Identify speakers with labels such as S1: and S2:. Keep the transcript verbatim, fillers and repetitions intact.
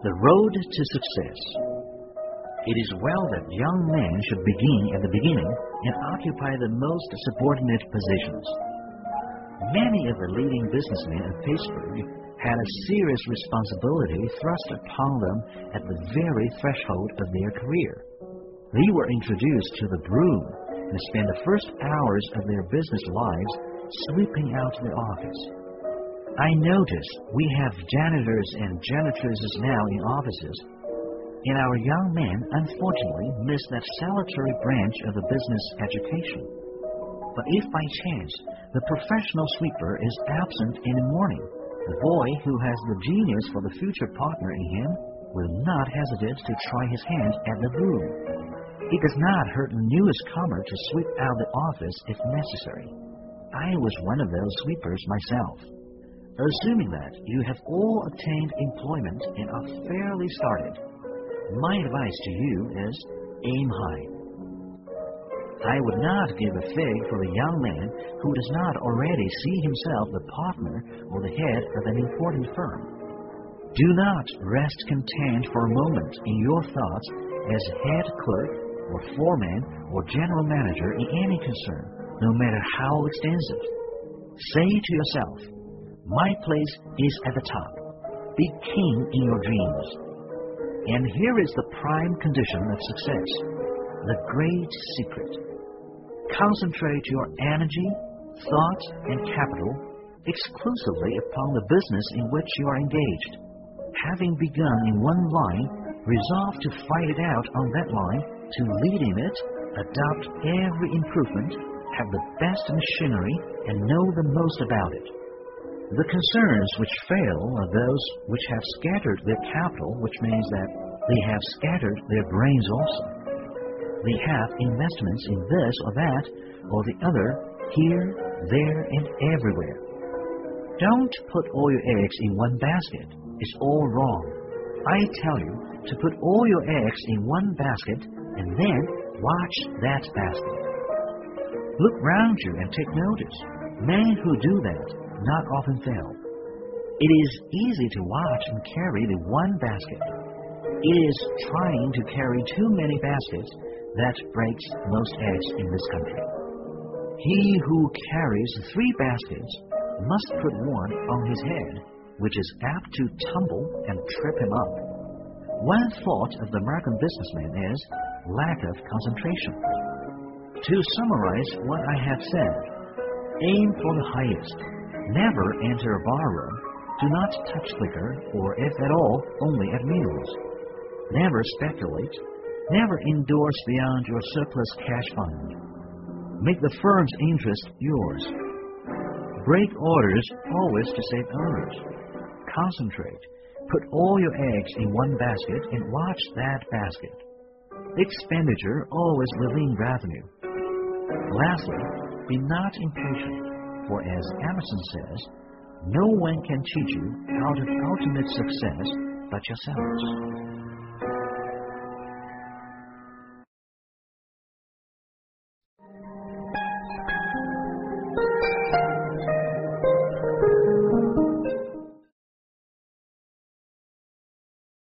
S1: The road to success. It is well that young men should begin at the beginning and occupy the most subordinate positions. Many of the leading businessmen of Pittsburgh had a serious responsibility thrust upon them at the very threshold of their career. They were introduced to the broom and spent the first hours of their business lives sweeping out the office. I notice we have janitors and janitresses now in offices, and our young men unfortunately miss that salutary branch of the business education. But if by chance the professional sweeper is absent in the morning, the boy who has the genius for the future partner in him will not hesitate to try his hand at the broom. It does not hurt the newest comer to sweep out the office if necessary. I was one of those sweepers myself. Assuming that you have all obtained employment and are fairly started, my advice to you is aim high. I would not give a fig for the young man who does not already see himself the partner or the head of an important firm. Do not rest content for a moment in your thoughts as head clerk or foreman or general manager in any concern, no matter how extensive. Say to yourself, my place is at the top. Be king in your dreams. And here is the prime condition of success, the great secret. Concentrate your energy, thought, and capital exclusively upon the business in which you are engaged. Having begun in one line, resolve to fight it out on that line, to lead in it, adopt every improvement, have the best machinery, and know the most about it. The concerns which fail are those which have scattered their capital, which means that they have scattered their brains also. They have investments in this or that or the other, here, there, and everywhere. Don't put all your eggs in one basket. It's all wrong. I tell you to put all your eggs in one basket and then watch that basket. Look round you and take notice. Men who do that not often fail. It is easy to watch and carry the one basket. It is trying to carry too many baskets that breaks most eggs in this country. He who carries three baskets must put one on his head, which is apt to tumble and trip him up. One fault of the American businessman is lack of concentration. To summarize what I have said, aim for the highest. Never enter a barroom. Do not touch liquor, or if at all, only at meals. Never speculate. Never endorse beyond your surplus cash fund. Make the firm's interest yours. Break orders always to save owners. Concentrate. Put all your eggs in one basket and watch that basket. Expenditure always within revenue. Lastly, be not impatient, for as Emerson says, no one can cheat you out of ultimate success but yourselves.